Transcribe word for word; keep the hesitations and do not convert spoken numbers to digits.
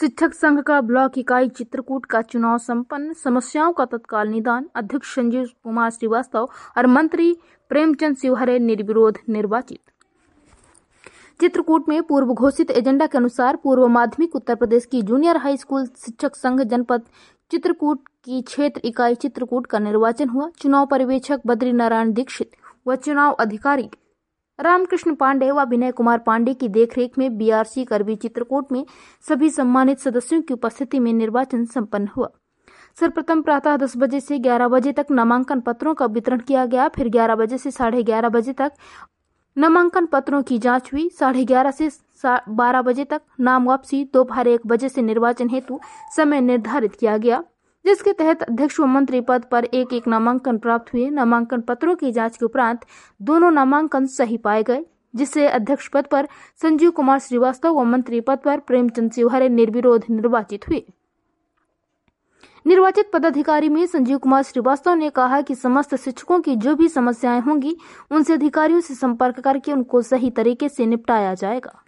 शिक्षक संघ का ब्लॉक इकाई चित्रकूट का चुनाव संपन्न, समस्याओं का तत्काल निदान। अध्यक्ष संजीव कुमार श्रीवास्तव और मंत्री प्रेमचंद शिवहरे निर्विरोध निर्वाचित। चित्रकूट में पूर्व घोषित एजेंडा के अनुसार पूर्व माध्यमिक उत्तर प्रदेश की जूनियर हाई स्कूल शिक्षक संघ जनपद चित्रकूट की क्षेत्र इकाई चित्रकूट का निर्वाचन हुआ। चुनाव पर्यवेक्षक बद्री नारायण दीक्षित व चुनाव अधिकारी रामकृष्ण पांडे व विनय कुमार पांडे की देखरेख में बीआरसी करवी चित्रकूट में सभी सम्मानित सदस्यों की उपस्थिति में निर्वाचन संपन्न हुआ। सर्वप्रथम प्रातः दस बजे से ग्यारह बजे तक नामांकन पत्रों का वितरण किया गया। फिर ग्यारह बजे से साढ़े ग्यारह बजे तक नामांकन पत्रों की जांच हुई। साढ़े ग्यारह से बारह बजे तक नाम वापसी। दोपहर एक बजे से निर्वाचन हेतु समय निर्धारित किया गया, जिसके तहत अध्यक्ष व मंत्री पद पर एक एक नामांकन प्राप्त हुए। नामांकन पत्रों की जांच के उपरांत दोनों नामांकन सही पाए गए, जिससे अध्यक्ष पद पर संजीव कुमार श्रीवास्तव व मंत्री पद पर प्रेमचंद शिवहरे निर्विरोध निर्वाचित हुए। निर्वाचित पदाधिकारी में संजीव कुमार श्रीवास्तव ने कहा कि समस्त शिक्षकों की जो भी समस्याएं होंगी उनसे अधिकारियों से संपर्क करके उनको सही तरीके से निपटाया जाएगा।